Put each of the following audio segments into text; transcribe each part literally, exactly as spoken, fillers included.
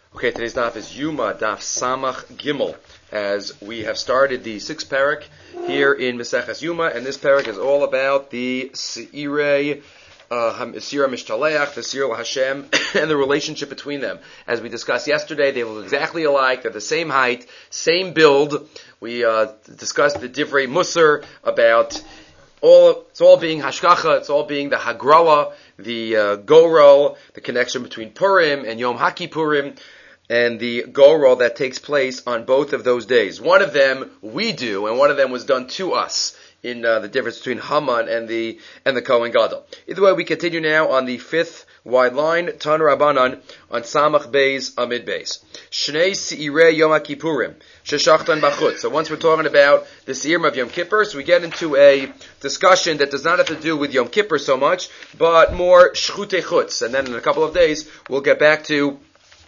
Okay, today's daf is Yuma daf Samach Gimel, as we have started the sixth parak here in Maseches Yuma, and this parak is all about the Seirei, uh, Seira Mishtaleach, the Seir Hashem, and the relationship between them. As we discussed yesterday, they look exactly alike. They're the same height, same build. We uh, discussed the Divrei Musar about all. It's all being Hashkacha. It's all being the Hagrala, the uh, Gorel, the connection between Purim and Yom HaKippurim, and the Gorel that takes place on both of those days. One of them we do, and one of them was done to us in uh, the difference between Haman and the and the Kohen Gadol. Either way, we continue now on the fifth wide line, Tan Rabbanan, on Samach Beis Amid Beis. Shnei Seirei Yom HaKippurim, Sheshachtan Bachutz. So once we're talking about the Seirim of Yom Kippur, so we get into a discussion that does not have to do with Yom Kippur so much, but more Shchutei Chutz. And then in a couple of days, we'll get back to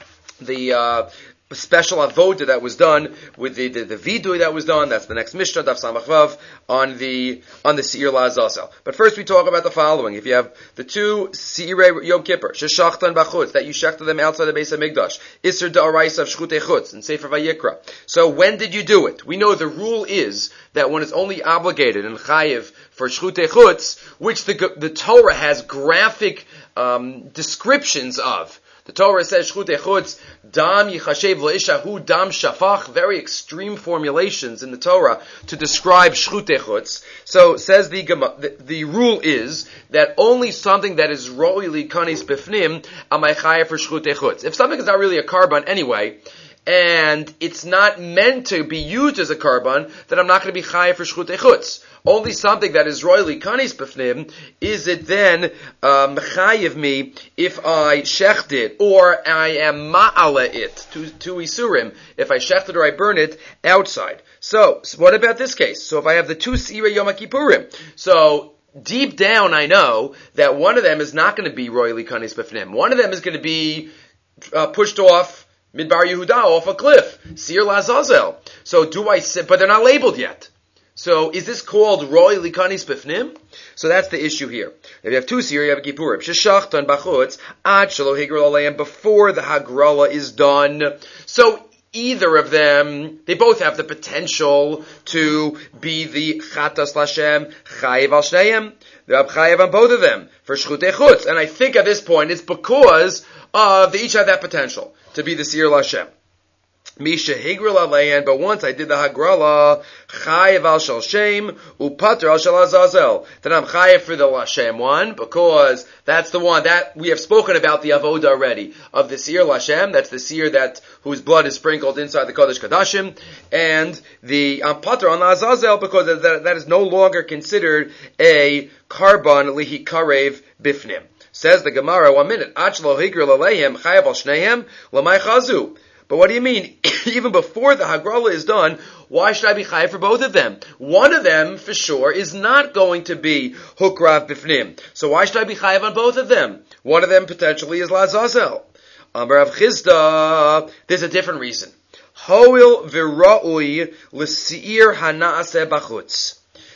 the uh, special avoda that was done with the, the, the vidui that was done. That's the next Mishnah, Daf Samach Vav, on the on the Seir LaAzazel. But first we talk about the following. If you have the two Seirei Yom Kippur, Sheshachtan Bachutz, that you shechted them outside the Beis HaMikdash, Isser Da'araisa of Shchutei Chutz, in Sefer Vayikra. So when did you do it? We know the rule is that when it's only obligated in Chayiv for Shchutei Chutz, which the, the Torah has graphic um, descriptions of. The Torah says, Shchutei Chutz, Dam Yichashev L'Ishahu Dam Shafach, very extreme formulations in the Torah to describe Shchutei Chutz. So, says the, the, the rule is that only something that is ro'ili kanis bifnim, amay chayav for Shchutei Chutz. If something is not really a carbon anyway, and it's not meant to be used as a carbon, then I'm not going to be chayav for Shchutei Chutz. Only something that is royally kanis b'fnim, is it then um, chayiv me if I shecht it, or I am ma'ala it, to, to isurim, if I shecht it or I burn it outside. So, so what about this case? So if I have the two Seirei Yom HaKippurim, so deep down I know that one of them is not going to be royally kanis b'fnim. One of them is going to be uh, pushed off Midbar Yehuda, off a cliff, Seir LaAzazel. So do I say, but they're not labeled yet. So is this called Roy Likanis Bifnim? So that's the issue here. If you have two Seirei Yom Kippurim, Sheshachtan Bachutz, Ad Shelo Higral Aleim, before the Hagrala is done. So either of them, they both have the potential to be the Chatas Lashem, Chayiv Al Shneim. They're Chayiv on both of them for Shchutei Chutz. And I think at this point it's because of they each have that potential to be the Seir Lashem. Misha Higral Alein, but once I did the Hagrala, Chayiv al Shal Shem, Upater al Shal Azazel. Then I'm Chayiv for the Lashem one, because that's the one that we have spoken about the Avoda already, of the Seir Lashem, that's the Seir that, whose blood is sprinkled inside the Kodesh Kadashim, and the um, Pater on Azazel, because that, that is no longer considered a Karban Lihi Karev Bifnim. Says the Gemara, one minute, Achlo Higral Aleim, Chayiv al Shneim, Lamai Chazu. But what do you mean? Even before the Hagrala is done, why should I be chayav for both of them? One of them, for sure, is not going to be Hukrav Bifnim. So why should I be chayav on both of them? One of them potentially is LaAzazel. Amar Rav Chisda, there's a different reason. Hoil v'ra'ui l'seir hana'aseh bachutz.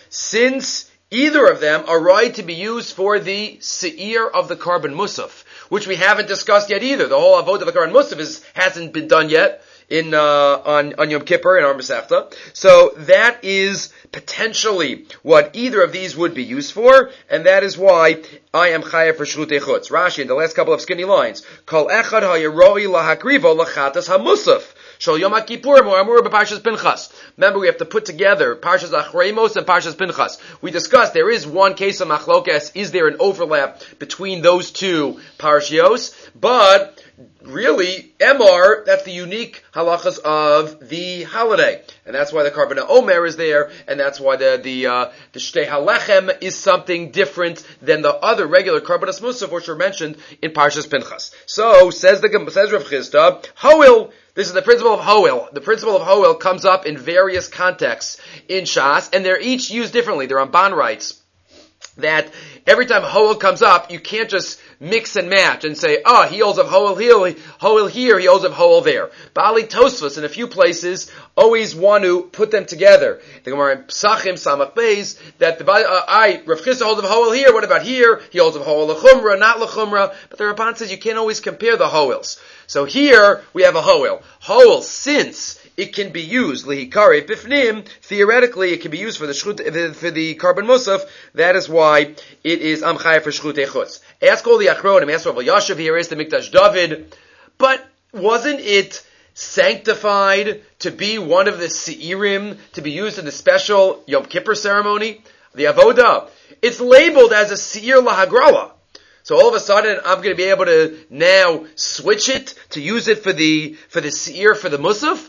Since either of them are right to be used for the seir of the carbon musaf, which we haven't discussed yet either. The whole avodah of the carbon musaf is, hasn't been done yet in uh, on, on Yom Kippur in our Masechta. So that is potentially what either of these would be used for, and that is why I am chayav for Shchutei Chutz. Rashi, in the last couple of skinny lines, Kol echad hayaroi lahakrivo lachatas hamusaf. Shal Yom HaKippurim or Amur b'Parshas Pinchas. Remember, we have to put together Parshas Achremos and Parshas Pinchas. We discussed there is one case of machlokes. Is there an overlap between those two parshios? But really, Emor, that's the unique halachas of the holiday, and that's why the Karban Omer is there, and that's why the the uh, the Shtei Halechem is something different than the other regular Karbanos Musaf, which were mentioned in Parshas Pinchas. So says the says Rav Chisda, Hoil. This is the principle of Hoel. The principle of Hoel comes up in various contexts in Shas, and they're each used differently. The Ramban writes that every time Hoel comes up, you can't just mix and match and say, oh, he holds of Hoel here, Hoel here, he holds of Hoel there. Bali Tosfos in a few places always want to put them together. The Gemara in Psachim, Samach Beis, that the uh, I, Rav Chisda holds of Hoel here, what about here? He holds of Hoel L'chumra, not L'chumra. But the Rabban says you can't always compare the Hoels. So here we have a Hoel. Hoel, since it can be used, lihikari bifnim, theoretically it can be used for the shchut, for the carbon musaf. That is why it is amchaya for shchut echutz. Ask all the achronim, ask Rav Yashav, here is the Mikdash David. But wasn't it sanctified to be one of the seirim, to be used in the special Yom Kippur ceremony? The avodah. It's labeled as a seir lahagrala. So all of a sudden, I'm going to be able to now switch it to use it for the for the seir, for the musaf?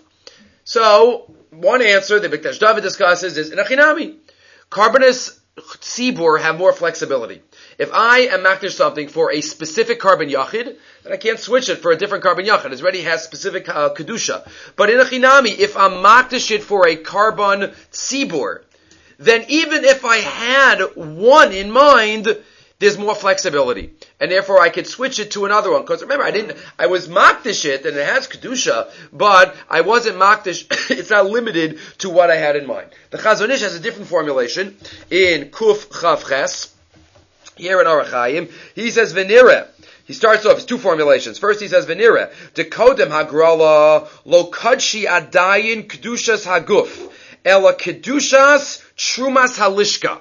So, one answer that Mikdash David discusses is in a chinami. Carbonus tzibur have more flexibility. If I am makdish something for a specific carbon yachid, then I can't switch it for a different carbon yachid. It already has specific uh, kedusha. But in a chinami, if I'm makdish it for a carbon tzibur, then even if I had one in mind, there's more flexibility. And therefore I could switch it to another one. Because remember, I didn't, I was makdish it, and it has kedusha, but I wasn't makdish, it's not limited to what I had in mind. The Chazon Ish has a different formulation in Kuf Chav Ches, here in Orach Chaim. He says, Venire. He starts off, it's two formulations. First he says, Venire. Dekodem hagrala, lo kadshi adayin kedushas haguf, ela kedushas trumas halishka.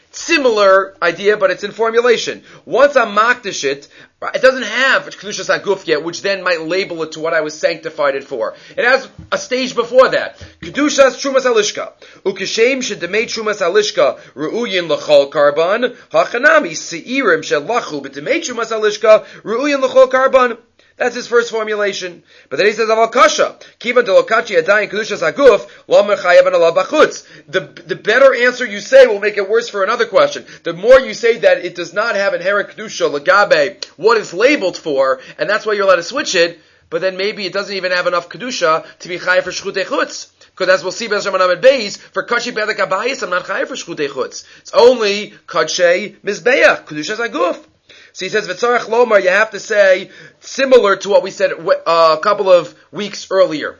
Similar idea, but it's in formulation. Once I'm makdish it, it doesn't have Kedushas HaGuf yet, which then might label it to what I was sanctified it for. It has a stage before that. Kedushas Trumas Halishka. Ukeshem shedemei Trumas Halishka ru'uyin l'chol karban. Hachanami seirim shelachu b'demei Trumas Halishka ru'uyin l'chol karban. That's his first formulation. But then he says, Aval kasha, kivan delokachi adayin kedushas haguf, lo mechayev ala bachutz. The, the better answer you say will make it worse for another question. The more you say that it does not have inherent kedusha, lagabe, what it's labeled for, and that's why you're allowed to switch it, but then maybe it doesn't even have enough kedusha to be chayev for shchut echutz. Because as we'll see, Be'ez Raman Amid Beis, for kachi bedek abayis, I'm not chayev for shchut echutz. It's only kadshay mizbeach, kedushas haguf. So he says, V'tzarech lomar, you have to say, similar to what we said uh, a couple of weeks earlier.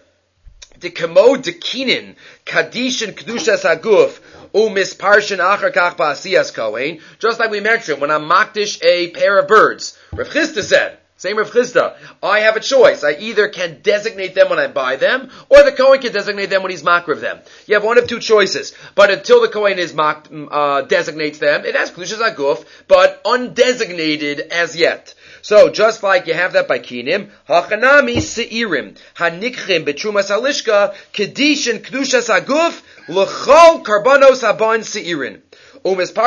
Dekemo dekinin, kadishin kedushas haguf, umis parshin achar kach ba'asiyas kohen. Just like we mentioned, when I'm makdish a pair of birds, Rav Chisda said, same Rav Chisda, I have a choice. I either can designate them when I buy them, or the Kohen can designate them when he's makriv them. You have one of two choices. But until the Kohen is mak, uh, designates them, it has Kedushas HaGuf, but undesignated as yet. So, just like you have that by Kinim, Hachanami Seirim, Hanikchim Betrumas Halishka, Kedishin Kedushas HaGuf, L'chol Karbanos Haban Seirin. Similar to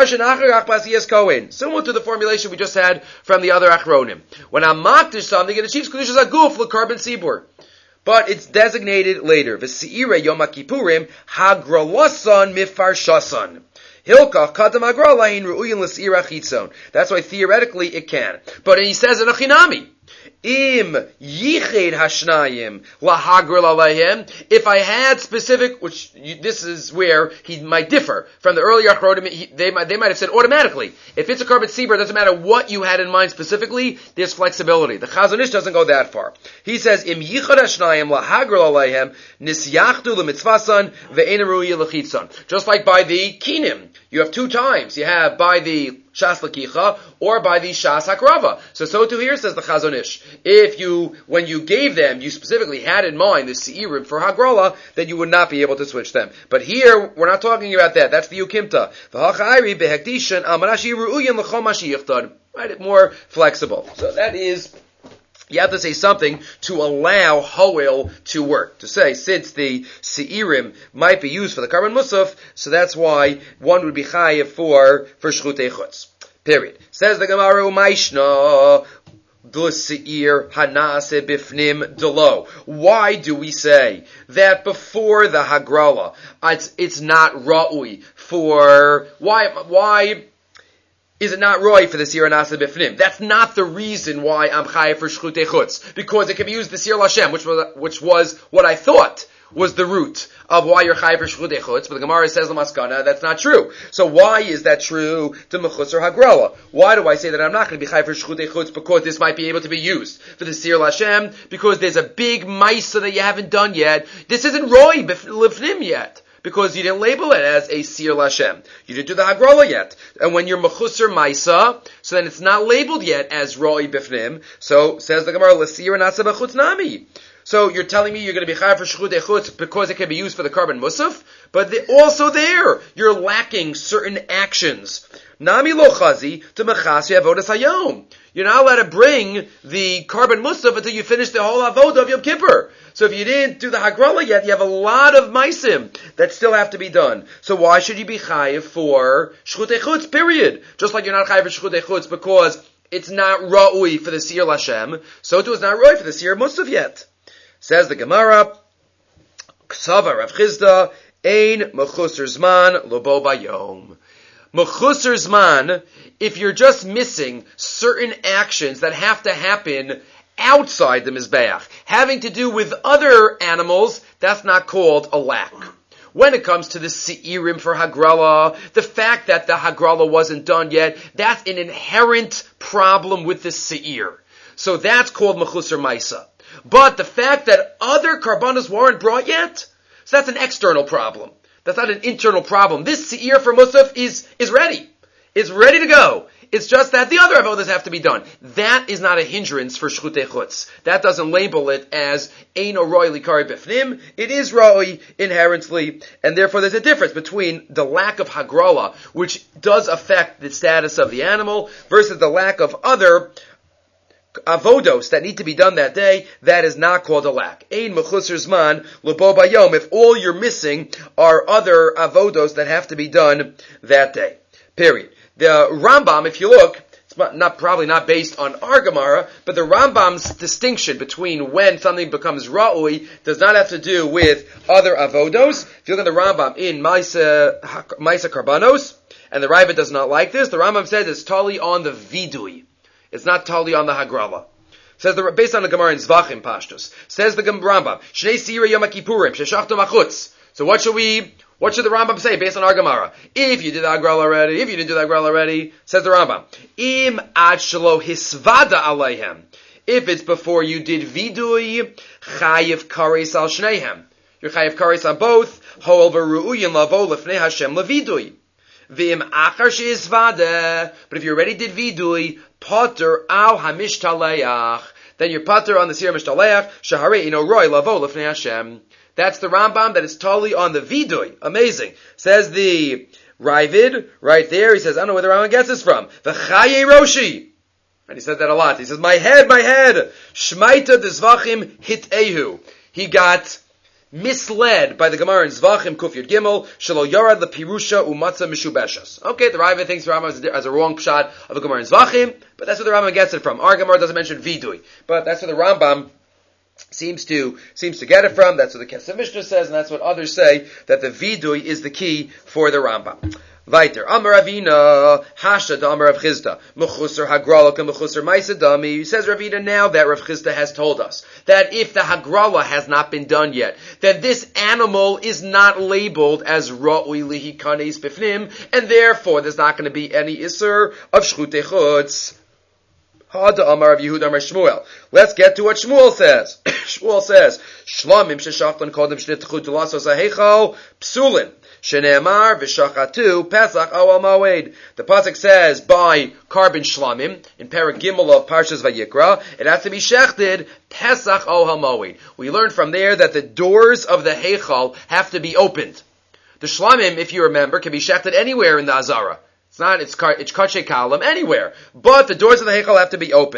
the formulation we just had from the other achronim. When I'm makdish something, it achieves kedushas haguf l'carbon sibur, but it's designated later. V'seira Yom Kippurim hagralasan mifarshasan. Hilkach kadam hagralahin ru'uyin l'seira chitzon. That's why theoretically it can. But he says in a chinami, Im yiched hashnayim lahagral alayhem. If I had specific, which you, this is where he might differ from the earlier achronim, they might they might have said automatically. If it's a carbon sibur, it doesn't matter what you had in mind specifically. There's flexibility. The Chazon Ish doesn't go that far. He says Im yiched hashnayim lahagral alayhem nisyachdu lemitzvasan ve'en ru'ya lechitzon. Just like by the kinim, you have two times. You have by the Shas Lakicha, or by the Shas Hakrava. So, so too here says the Chazon Ish. If you, when you gave them, you specifically had in mind the Seirim for Hagrala, then you would not be able to switch them. But here, we're not talking about that. That's the Ukimta. V'hachayri behekdishan amarashi ru'uyin l'chol mashi yichtad. Right? More flexible. So that is, you have to say something to allow Hoel to work. To say, since the Seirim might be used for the Karban Musaf, so that's why one would be Chayev for, for Shchut Echutz. Period. Says the Gemara, Umayshna, the Seir Hanase Bifnim Delo. Why do we say that before the Hagrala, it's, it's not Ra'ui for, why, why, is it not roy for the Sir Nasa Bifnim? That's not the reason why I'm chayav for Shchutei Chutz, because it can be used the Sir Lashem, which was, which was what I thought was the root of why you're chayav for Shchutei Chutz, but the Gemara says Lamaskana, that's not true. So why is that true to Mechutz or Hagrala? Why do I say that I'm not going to be chayav for Shchutei Chutz? Because this might be able to be used for the Sir Lashem, because there's a big Maisa that you haven't done yet. This isn't roy Bifnim yet, because you didn't label it as a Sir Lashem. You didn't do the Hagrala yet. And when you're Mechusar Maisa, so then it's not labeled yet as Ro'i Bifnim. So, says the Gemara, L'Sir Nasa B'chutz Nami. So, you're telling me you're going to be Chayav for Shchutei Chutz because it can be used for the carbon Musaf? But the, also there, you're lacking certain actions. Nami lo chazi to mechasi avodas hayom. You're not allowed to bring the carbon musaf until you finish the whole avodah of Yom Kippur. So if you didn't do the hagrala yet, you have a lot of maisim that still have to be done. So why should you be chayiv for shchutei chutz? Period. Just like you're not chayiv for shchutei chutz because it's not ra'ui for the Sir Lashem, so too it's not ra'ui for the Sir Musaf yet. Says the Gemara, Ksava Rav Chizda, Ein mechusar zman lobo bayom. Mechusar zman, if you're just missing certain actions that have to happen outside the Mizbeach, having to do with other animals, that's not called a lack. When it comes to the Seirim for Hagrala, the fact that the Hagrala wasn't done yet, that's an inherent problem with the Seir. So that's called Mechusar Maisa. But the fact that other Karbanos weren't brought yet, so that's an external problem. That's not an internal problem. This Seir for Musaf is, is ready. It's ready to go. It's just that the other avodas have to be done. That is not a hindrance for Shchutei Chutz. That doesn't label it as Eino Roi Likari Bifnim. It is Roi inherently, and therefore there's a difference between the lack of Hagrala, which does affect the status of the animal, versus the lack of other avodos that need to be done that day. That is not called a lack. Ein mechusar zman lebo bayom. If all you're missing are other avodos that have to be done that day. Period. The Rambam, if you look, it's not probably not based on our Gemara, but the Rambam's distinction between when something becomes ra'ui does not have to do with other avodos. If you look at the Rambam in Maisa Maisa Karbanos, and the Raiva does not like this, the Rambam says it's totally on the vidui. It's not totally on the Hagrala. Says the, based on the Gemara in Zvachim Pashtus. Says the Rambam, Shnei Sira Yom Kippurim, Sheshachtu Machutz. So what should we, what should the Rambam say based on our Gemara? If you did the Hagrala already, if you didn't do the Hagrala already, says the Rambam, Im ad shelo hisvada aleihem. If it's before you did vidui, chayiv kares al shneihem. You're chayiv kares on both, hoel v'ru'uyin lavo lefnei Hashem levidui. V'im achar she'izvada. But if you already did vidui, Potter al hamishtaleach, then you're potter on the Sir Mishtaleach, Shahare ino roi lavo lefnei Hashem. That's the Rambam that is totally on the vidui. Amazing. Says the Ravid, right there, he says, I don't know where the Rambam gets this from. The Chaye Roshi. And he says that a lot. He says, my head, my head. Shmaita d'zvachim hit ehu. He got misled by the Gemara in Zvachim Kuf Yud Gimel, Shelo Yarad Lepirusha Umatza Mishubeshas. Okay, the Rambam thinks the Rambam has a wrong pshat of a Gemara in Zvachim, but that's where the Rambam gets it from. Our Gemara doesn't mention Vidui, but that's where the Rambam seems to seems to get it from. That's what the Kesef Mishnah says, and that's what others say, that the Vidui is the key for the Rambam. Weiter. Amar Ravina, Hasha da Amar Rav Chizda, Mechusar Hagrala ka Mechusar Maisa Dami. Says Ravina now that Rav Chizda has told us that if the Hagrala has not been done yet, then this animal is not labeled as Ra'ui Lihi Kanes Bifnim, and therefore there's not going to be any Isser of Shchutei Chutz. Hada Amar Rav Yehuda Amar Shmuel. Let's get to what Shmuel says. Shmuel says, Shlamim sheshachtan kodim shnitchu tulasos ha'heichal psulin. Shene'emar v'shachatu Pesach awal ma'oed. The pasuk says by carbon shlamim in Perek Gimel of Parshas Vayikra, it has to be shechted Pesach awal ma'oed. We learned from there that the doors of the heichal have to be opened. The shlamim, if you remember, can be shechted anywhere in the Azara. It's not, it's, it's kache kalam, anywhere. But the doors of the heichal have to be opened.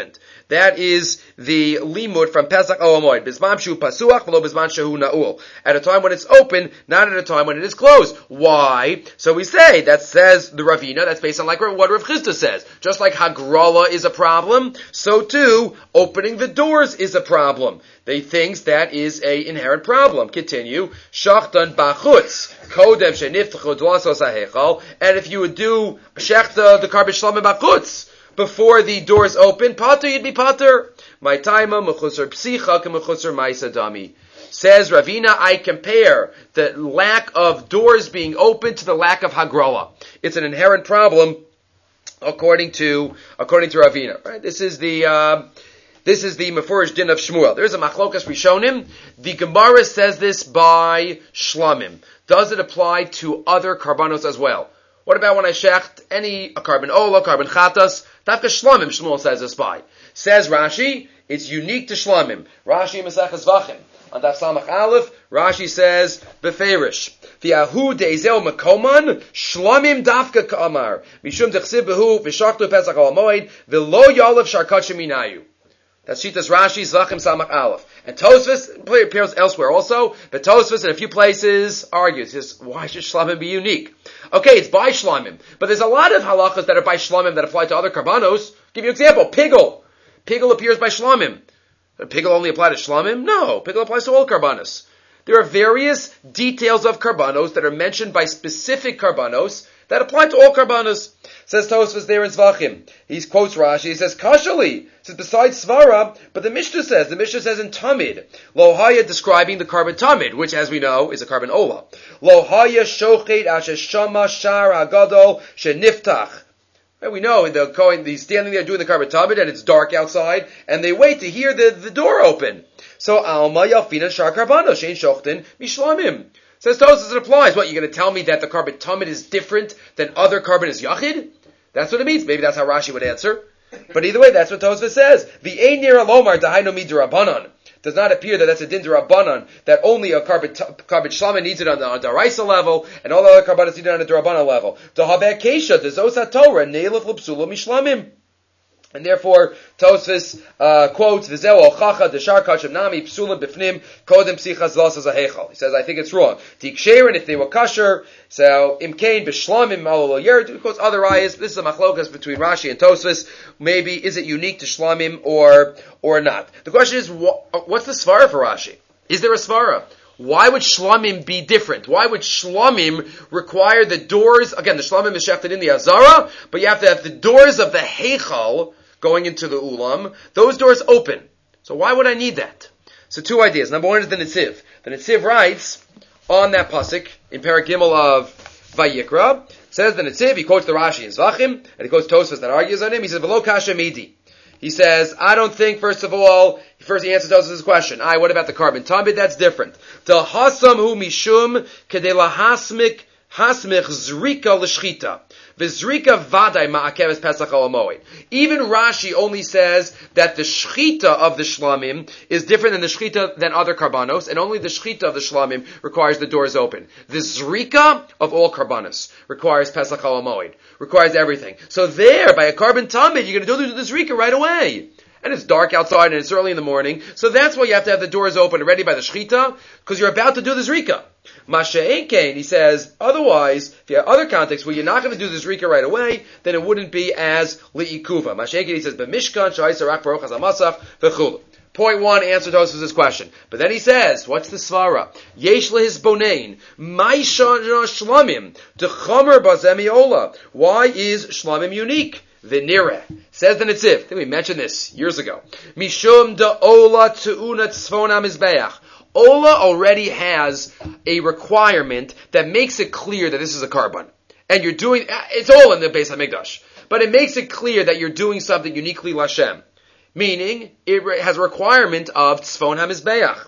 That is the limud from Pesach Olamoid. Bisman shu pasuach v'lo bisman shehu na'ul. At a time when it's open, not at a time when it is closed. Why? So we say, that says the Ravina, that's based on like what Rav Chisda says. Just like Hagrala is a problem, so too, opening the doors is a problem. They thinks that is a inherent problem. Continue. Shachtan bachutz. Kodem sheniftachu dlasos hahechal. And if you would do shechta, the karban shlamim bachutz, before the doors open, pater, you'd be pater. My taima mechusar psicha k'mechusar ma'isa dami. Says Ravina, I compare the lack of doors being open to the lack of hagrala. It's an inherent problem, according to according to Ravina. Right? This is the uh, this is the Mefurish din of Shmuel. There's a machlokas rishonim. The Gemara says this by shlamim. Does it apply to other karbanos as well? What about when I shecht any a carbon ola, carbon chatas? Dafka shlamim, Shmuel says this by. Says Rashi, it's unique to shlamim. Rashi Mesechus Vachim. On Daf Samach Aleph, Rashi says, Beferish, V'yahu de'ezeu makoman, shlamim dafka ka'amar, Mishum dechsib behu, v'shachtu pesach al-moed, v'lo yolav sharkat sheminayu. That's Shitas Rashi, Zvachim Samach Aleph. And Tosfos appears elsewhere also, but Tosfos in a few places argues, just, why should shlamim be unique? Okay, it's by shlamim, but there's a lot of halachas that are by shlamim that apply to other karbanos. I'll give you an example, pigel. Pigel appears by shlamim. Pigel only apply to shlamim? No, pigel applies to all karbanos. There are various details of karbanos that are mentioned by specific karbanos that apply to all karbanos. Says Tosfos there in Zvachim. He quotes Rashi. He says, Kashali. He says, besides Svara, but the Mishnah says, the Mishnah says in Tamid, Lohaya describing the carbon Tamid, which as we know is a carbon Ola. Lohaya shochet asher shama shar agadol sheniftach. And we know in the Kohen, he's standing there doing the carbon Tamid and it's dark outside, and they wait to hear the, the door open. So, Alma yalfina shar karbano, shein shochten mishlamim. Says Tosfos, it applies. What, you're going to tell me that the carbon Tamid is different than other carbon is Yachid? That's what it means. Maybe that's how Rashi would answer. But either way, that's what Tosfos says. The ein nira lomar dahainu midrabanan. Does not appear that that's a din derabanan, that only a carbon carbon shlama needs it on the on daraisa level, and all the other carbonates need it on the derabanan level. The habekesha, the zosat Torah, neilaf l'psula mishlamim. And therefore, Tosfos uh, quotes, "V'zeu ochacha deshar kachem nami psulim b'fnim kodem psichas lasas ahechal." He says, "I think it's wrong. Tiksherin if they were kosher, so imkain b'shlamim alol yerd." He quotes other ayahs. This is a machlokas between Rashi and Tosfos. Maybe is it unique to shlamim or or not? The question is, wh- what's the svara for Rashi? Is there a svara? Why would shlamim be different? Why would shlamim require the doors? Again, the shlamim is shechted in the azara, but you have to have the doors of the heichal going into the ulam, those doors open. So why would I need that? So two ideas. Number one is the Netziv. The Netziv writes on that pasuk in Perek Gimel of Vayikra, says the Netziv, he quotes the Rashi in Zvachim, and he quotes Tosfos that argues on him. He says, "V'lo kasha midi." He says, I don't think, first of all, first he answers Tosfos' question. Aye, what about the carbon tamid? That's different. The hasam hu mishum kedei lahasmik hasmich zrika l'shchita. V'zrika vaday ma'akeves pesach al moed. Even Rashi only says that the shchita of the shlamim is different than the shchita than other karbanos, and only the shchita of the shlamim requires the doors open. The zrika of all karbanos requires pesach al moed, requires everything. So there, by a carbon tamid, you're going to do the zrika right away. And it's dark outside and it's early in the morning, so that's why you have to have the doors open and ready by the shchita, because you're about to do the zrika. Masha'enkein, he says, otherwise, if you have other contexts where you're not going to do the zrika right away, then it wouldn't be as li'ikuva. Masha'enkein, he says, b'mishkan, sha'isarach baruch hazamasach, v'chulu. Point one, answer Tosfos' question. But then he says, what's the svara? Yesh lehis bonein, ma'isha shlamim, t'chomer bazemi ola. Why is shlamim unique? V'nireh. Says the Netziv. I think we mentioned this years ago. Mishum da ola tu'una tzvon ha-mizbeach. Ola already has a requirement that makes it clear that this is a carbon. And you're doing, it's all in the Beis HaMikdash. But it makes it clear that you're doing something uniquely Lashem. Meaning, it has a requirement of tzvon ha-mizbeach.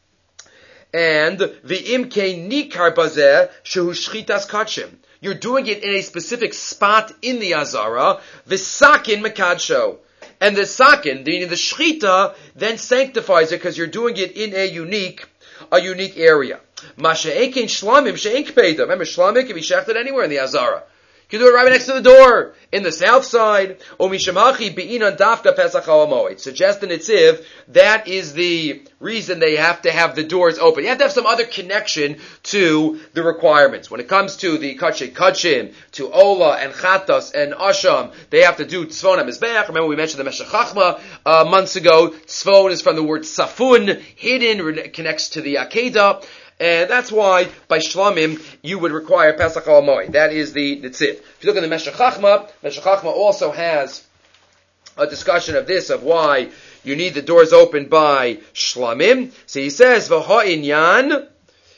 And the imke nikar bazeh shehu shchitas kachim. You're doing it in a specific spot in the azara, v'sakin mekadsho. And the sakin, meaning the shchita, then sanctifies it because you're doing it in a unique, a unique area. Masha'ekin shlamim she'en kpeida. Remember, shlamim can be shechted anywhere in the azara. You can do it right next to the door, in the south side. Omishamachi be'inan dafka pesach ha'amoed. Suggest in Nitziv, that is the reason they have to have the doors open. You have to have some other connection to the requirements. When it comes to the Kachei Kachim, to Ola and Chatas and Asham, they have to do Tzvon HaMizbeach. Remember we mentioned the Meshech Chachma uh, months ago. Tzvon is from the word Safun, hidden, connects to the Akedah. And that's why, by Shlamim, you would require Pesach HaMoed. That is the Nitziv. If you look at the Meshech Chachma, Meshech Chachma also has a discussion of this, of why you need the doors open by Shlamim. So he says, V'ha inyan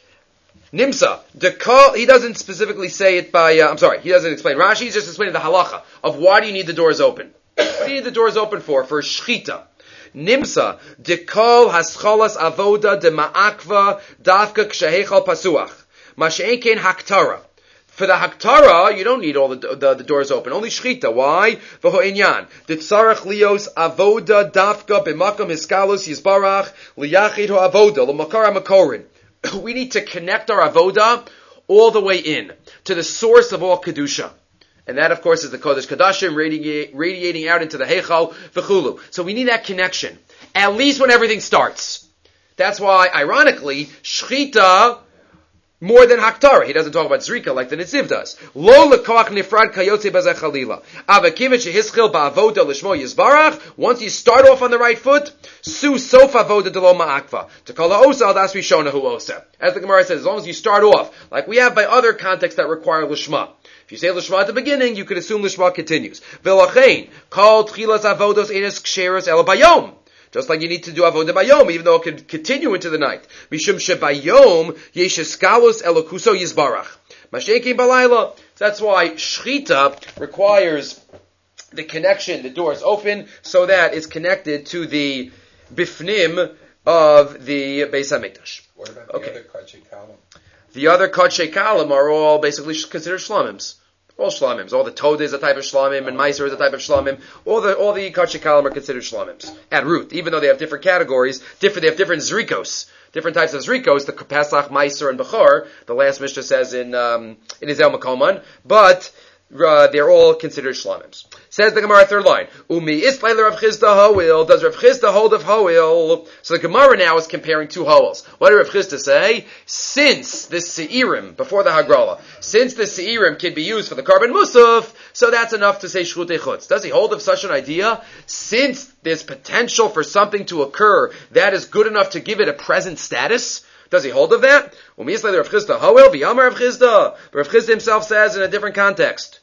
Nimsa. Dekal, he doesn't specifically say it by, uh, I'm sorry, he doesn't explain. Rashi is just explaining the halacha of why do you need the doors open. What do you need the doors open for? For Shchita. Nimsa, dekol hascholas avoda de ma'akva davka kshehechal pasuach. Mash'enken haktara. For the haktara, you don't need all the, the, the doors open. Only shchita. Why? V'ho inyan. Ditzarach lios avoda davka b'makam hiskalos yizbarach liyachid ho avoda l'makara makorin. We need to connect our avoda all the way in to the source of all kedusha. And that, of course, is the Kodesh Kodashim radiating, radiating out into the Heichal V'chulu. So we need that connection. At least when everything starts. That's why, ironically, Shchita more than Haktara. He doesn't talk about Zrika like the Nitziv does. Lo lekoach nifrad kayotze bazeh chalila. Avakivit shehischil ba'avoda l'shmo yizbarach. Once you start off on the right foot, su sof avoda delo ma'akva. To kol ha'osa al das rishona hu osa. As the Gemara says, as long as you start off, like we have by other contexts that require l'shma. If you say Lishma at the beginning, you could assume Lishma continues. V'lachein, kol tchilas avodos enes ksheros el bayom. Just like you need to do avodah bayom, even though it could continue into the night. Mishum shebayom yesh eskalos elokuso yizbarach. Mashekin balayla. That's why shchita requires the connection, the doors open, so that it's connected to the bifnim of the Beis HaMikdash. What about the okay. other Kachei Kalim? The other Kachei Kalim are all basically considered shlamims. All shlamims. All the Todah is a type of shlamim, and Meiser is a type of shlamim. All the all the Kachei Kalim are considered shlamims at root, even though they have different categories. Different, they have different zrikos, different types of zrikos. The Pesach, Meiser, and Bechor. The last Mishnah says in um, in Izel Makoman, but uh, they're all considered shlamims. Says the Gemara, third line. Umi islayler Rav Chisda hoil. Does Rav Chisda hold of hoil? So the Gemara now is comparing two hoils. What did Rav Chisda say? Since the seirim, before the Hagrala, since the seirim can be used for the carbon musaf, so that's enough to say shrutei chutz. Does he hold of such an idea? Since there's potential for something to occur that is good enough to give it a present status, does he hold of that? Umi islayler Rav Chisda hoil. V'yamar Rav Chisda. But Rav Chisda himself says in a different context.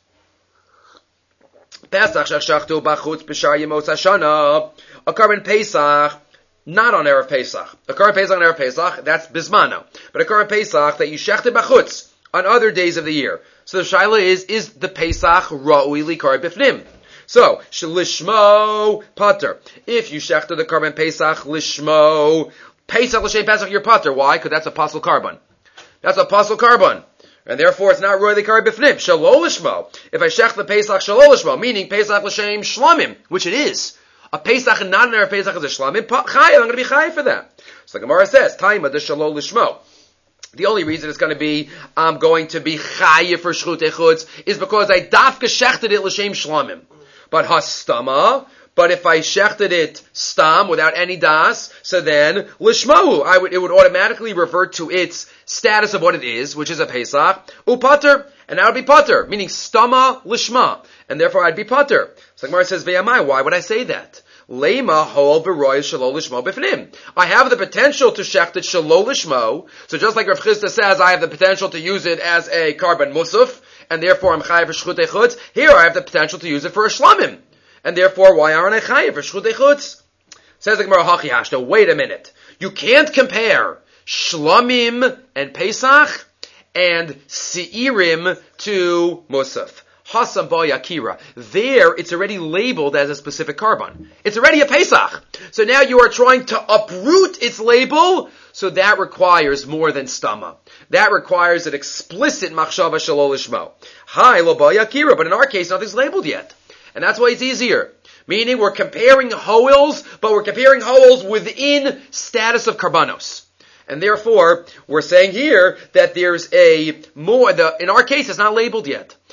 Pesach shachshachtu b'chutz b'shar yemot hashana. A carbon Pesach, not on Erev Pesach. A carbon Pesach on Erev Pesach, that's bismano. But a carbon Pesach that you shechted b'chutz on other days of the year. So the shaila is, is the Pesach ra'ui likar b'fnim? So, shlishmo pater. If you shechted the carbon Pesach lishmo, Pesach l'shem Pesach, you're pater. Why? Because that's a pasul carbon. That's a pasul carbon. And therefore, it's not royally kari b'fnim. Shalol lishmo. If I shech the Pesach shalol lishmo, meaning Pesach l'shem shlamim, which it is. A Pesach and not an Erev Pesach is a shlamim. Chai, I'm going to be chai for that. So the Gemara says, Taima de shalol lishmo. The only reason it's going to be, I'm going to be chai for shrutei chutz, is because I dafka shechted it l'shem shlamim. But hastama, but if I shechted it stam without any das, so then lishmahu, I would it would automatically revert to its status of what it is, which is a Pesach, upater, and I would be pater, meaning stama lishma, and therefore I'd be pater. So the Gemara says, V'yamai, why would I say that? Lema hol b'roy shalol lishmo b'fnim. I have the potential to shecht it shalol lishmo, so just like Rav Chisda says, I have the potential to use it as a carbon musaf, and therefore I'm chayav for shchutei chutz. Here I have the potential to use it for a shlamim. And therefore, why aren't I chayiv for shchutei chutz? Says the Gemara, Hachi Hashta, wait a minute. You can't compare shlamim and Pesach and seirim to musaf. Hasam boy akira. There, it's already labeled as a specific carbon. It's already a Pesach. So now you are trying to uproot its label, so that requires more than stama. That requires an explicit machshava shalol lishmo. Hi, lo boy akira, but in our case, nothing's labeled yet. And that's why it's easier. Meaning we're comparing hoils, but we're comparing hoils within status of karbanos. And therefore, we're saying here that there's a more, the, in our case, it's not labeled yet.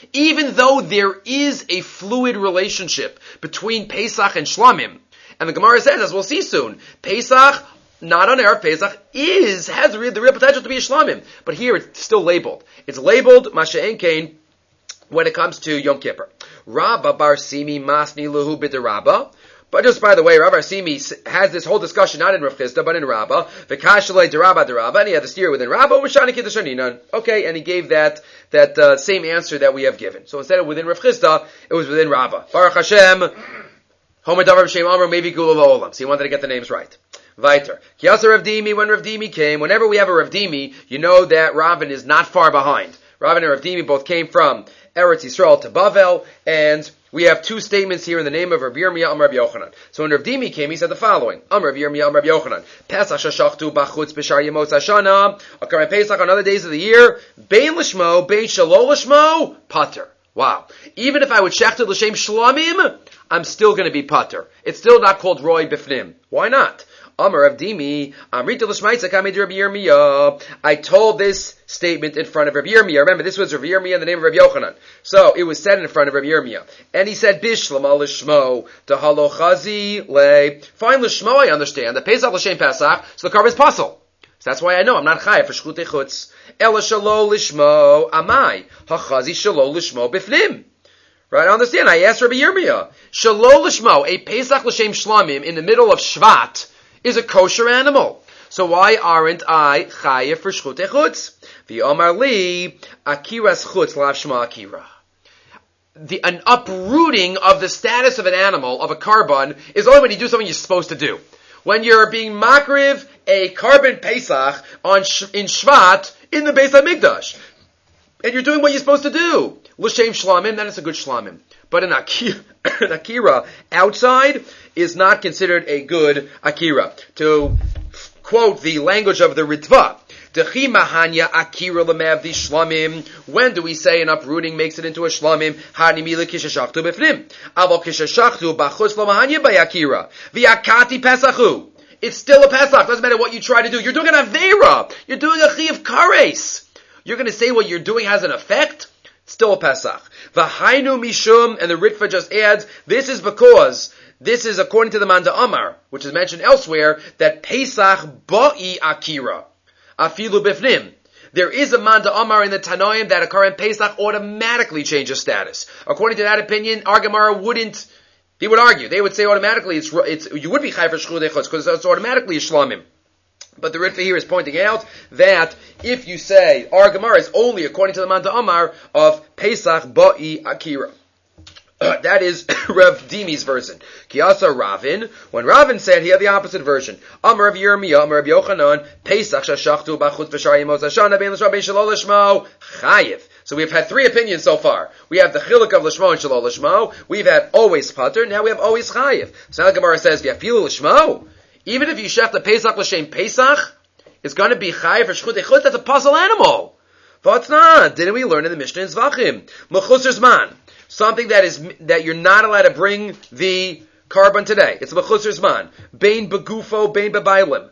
even though there is a fluid relationship between Pesach and Shlamim. And the Gemara says, as we'll see soon, Pesach, not on Erev Pesach, is, has the real, the real potential to be a Shlamim. But here it's still labeled. It's labeled Masha'en Kain when it comes to Yom Kippur. Rabba Bar Simi Masni Luhu B'derabba. But just by the way, Rav Arsimi has this whole discussion not in Rav Chisda, but in Rabbah. V'kashalei derabba derabba, and he had to steer within Rabbah. U'mashani kiddushaninah. Okay, and he gave that that uh, same answer that we have given. So instead of within Rav Chisda, it was within Rabbah. Baruch Hashem, Homer Davar B'Shem Amar, maybe Gula Olam. So he wanted to get the names right. Viter. Kiyasa Rav Dimi, when Rav Dimi came, whenever we have a Rav Dimi, you know that Ravin is not far behind. Ravin and Rav Dimi both came from Eretz Yisrael to Bavel, and we have two statements here in the name of Rabbi Yirmiyah Amar Rabbi Yochanan. So when Rav Dimi came, he said the following: Amar Rabbi Yirmiyah Amar Rabbi Yochanan, Pesach shashachtu b'chutz b'shar yemos hashana, Akarim Pesach on other days of the year, bein lishmo, bein shelo lishmo, pater. Wow. Even if I would shechted l'shem shlamim, I'm still going to be pater. It's still not called roy bifnim. Why not? Amar Rav Dimi, Amrita l'shmaitza kamid Rabbi Yirmiyah. I told this statement in front of Rabbi Yirmiyah. Remember, this was Rabbi Yirmiyah in the name of Rabbi Yochanan. So, it was said in front of Rabbi Yirmiyah. And he said, Bishlama l'shmo, tahalochazi le. Fine l'shmo, I understand. The Pesach l'shem Pesach, so the carbon is puzzle. So that's why I know I'm not chayav for shchutei chutz. Ela shalo l'shmo, amai. Hachazi shalo l'shmo bifnim. Right, I understand. I asked Rabbi Yirmiyah. Shalo l'shmo, a Pesach l'shem shlamim in the middle of Shvat, is a kosher animal. So why aren't I chayav for shchutei chutz? V'omar li akiras chutz lav shma akira. The an uprooting of the status of an animal, of a carbon, is only when you do something you're supposed to do. When you're being makriv a carbon pesach on in Shvat in the Beis HaMikdash, and you're doing what you're supposed to do, l'shem shlamim, then it's a good shlamim. But an akira, an akira outside is not considered a good akira. To quote the language of the Ritva, Dechi mahanya akira lemavdi shlamim. When do we say an uprooting makes it into a shlamim? Hanimila kishashachtu befnim. Avo kishashachtu bachutz lo mahanya bayakira. V'akati pesachu. It's still a pesach. Doesn't matter what you try to do. You're doing an avera. You're doing a chi of kares. You're going to say what you're doing has an effect? Still a pesach. V'hainu mishum, and the Ritva just adds, this is because, this is according to the Manda Amar, which is mentioned elsewhere, that Pesach ba'i akira. Afilu bifnim. There is a Manda Amar in the Tanoim that a current Pesach automatically changes status. According to that opinion, our Gemara wouldn't, they would argue. They would say automatically it's, it's you would be chai for shchutei chutz because it's automatically a shlamim. But the Ritva here is pointing out that if you say our Gemara is only according to the Manda Amar of Pesach ba'i akira. Uh, that is Rav Dimi's version. Kiyasa Ravin, when Ravin said, he had the opposite version. Amar Rav Yirmiyah, Amar Rav Yochanan, Pesach shashachtu b'chutz v'shar yemos hashana bein l'shma bein shelo l'shmo, chayiv. So we've had three opinions so far. We have the chiluk of l'shmo and shelo l'shmo. We've had always pater. Now we have always chayiv. So now the Gemara says, v'yafilu l'shmo. Even if you shech the Pesach l'shem Pesach, it's going to be chayiv for shchutei chutz. That's a puzzle animal. But it's not. Didn't we learn in the Mishnah in Zvachim? Mechusar zman. Something that is, that you're not allowed to bring the carbon today. It's mechusar zman. Bein begufo, bein bebailim.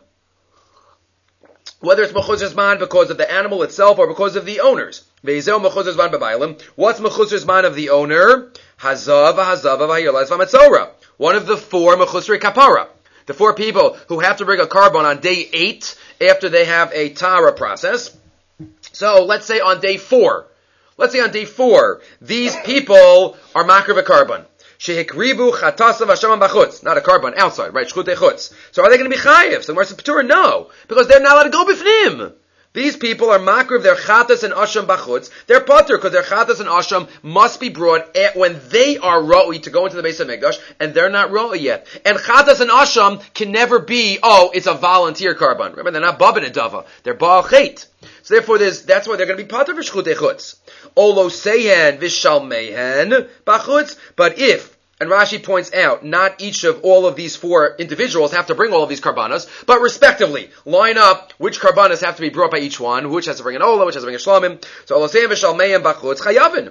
Whether it's mechusar zman because of the animal itself or because of the owners. Ve'izeo mechusar zman bebailim. What's mechusar zman of the owner? Hazav, hazav, v'hayolas, v'metzora. One of the four mechusar kapara. The four people who have to bring a carbon on day eight after they have a tara process. So let's say on day four. Let's say on day four, these people are makriv a carbon. Shehikribu chatasav hashaman b'chutz. Not a carbon, outside, right? Shchutei chutz. So are they going to be chayiv? So Gemara says, Petura, no. Because they're not allowed to go b'fnim. These people are makriv their chatas and asham b'chutz. They're patur, because their chatas and asham must be brought at when they are roi to go into the Beis HaMikdash, and they're not roi yet. And chatas and asham can never be, oh, it's a volunteer carbon. Remember, they're not babin and dava. They're ba'al chet. So therefore, there's, that's why they're going to be patur for shchutei chutz. Olo sehen v'shalmehen b'chutz. But if, and Rashi points out, not each of all of these four individuals have to bring all of these karbanas, but respectively, line up which karbanas have to be brought by each one, which has to bring an ola, which has to bring a shlamim. So olo sehen v'shalmehen b'chutz chayavin.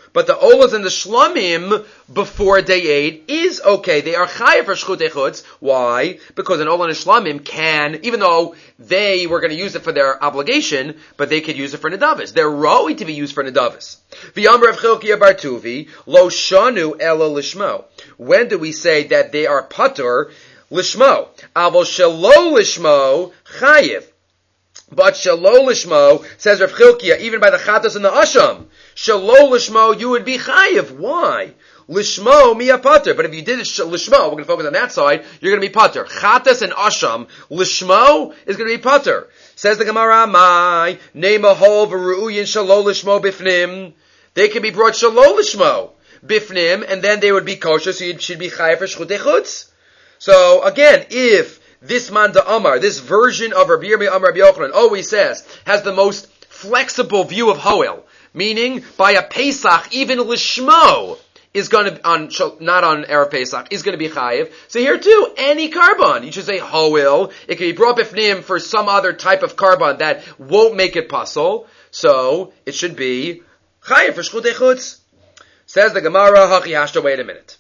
But the olas and the shlamim before day eight is okay. They are chayav for shchutei chutz. Why? Because an ola and a shlamim can, even though they were going to use it for their obligation, but they could use it for nedavis. They're roi to be used for nedavis. V'yamar Rav Chilkiya bar Tuvi, lo shanu ela lishmo. When do we say that they are patur lishmo? Avol shelo lishmo chayiv. But shelo lishmo, says Rav Chilkiya, even by the chatas and the asham, shelo lishmo, you would be chayiv. Why? Lishmo miya pater. But if you did it lishmo, we're going to focus on that side, you're going to be pater. Chatas and asham, lishmo is going to be pater. Says the Gemara, mai, nema hol v'ru'uyin shelo lishmo bifnim. They can be brought shelo lishmo bifnim, and then they would be kosher, so you should be chayiv for shchutei chutz. So again, if this man da Amar, this version of Rabbi Yirmiyah Amar Rabbi Yochanan always says, has the most flexible view of Hoel, meaning by a Pesach, even Lishmo is going to, on, not on Erev Pesach, is going to be Chayiv. So here too, any carbon, you should say Hoel, it can be brought bifnim for some other type of carbon that won't make it pasul, so it should be Chayiv for Shchutei Chutz. Says the Gemara, Hachi Hashta, wait a minute.